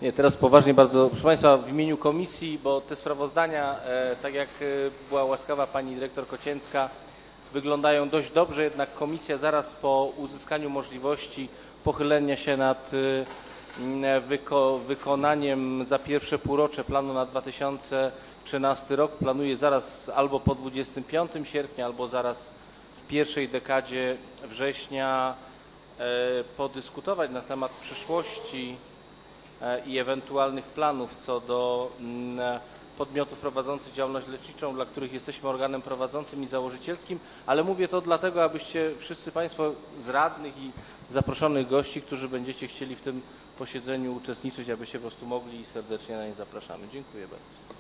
Nie, teraz poważnie bardzo, proszę Państwa, w imieniu komisji, bo te sprawozdania, tak jak była łaskawa pani dyrektor Kocięcka, wyglądają dość dobrze, jednak komisja zaraz po uzyskaniu możliwości pochylenia się nad wykonaniem za pierwsze półrocze planu na 2013 rok planuje zaraz albo po 25 sierpnia, albo zaraz w pierwszej dekadzie września podyskutować na temat przyszłości i ewentualnych planów co do podmiotów prowadzących działalność leczniczą, dla których jesteśmy organem prowadzącym i założycielskim, ale mówię to dlatego, abyście wszyscy Państwo z radnych i zaproszonych gości, którzy będziecie chcieli w tym posiedzeniu uczestniczyć, abyście po prostu mogli i serdecznie na nie zapraszamy. Dziękuję bardzo.